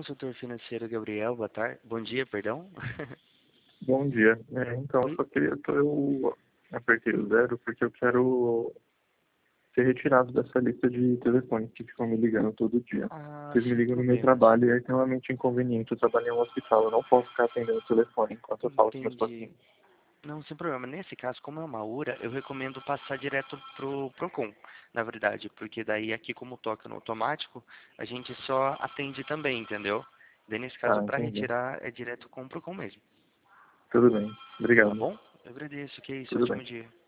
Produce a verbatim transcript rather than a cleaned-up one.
consultor financeiro Gabriel, boa tarde. Bom dia, perdão. Bom dia. É, então, eu Oi? só queria, eu apertei o zero porque eu quero ser retirado dessa lista de telefones que ficam me ligando todo dia. Ah, Vocês me sem ligam no meu problemas. trabalho e é extremamente inconveniente. Eu trabalho em um hospital, eu não posso ficar atendendo o telefone enquanto eu falo com meus Entendi. pacientes. Não, sem problema. Nesse caso, como é uma URA, eu recomendo passar direto pro Procon, na verdade, porque daí aqui como toca no automático, a gente só atende também, entendeu? Daí nesse caso, Tá, para entendi. retirar, é direto com o Procon mesmo. Tudo bem. Tá Obrigado. bom? Eu agradeço, que é isso, Tudo bem. ótimo dia.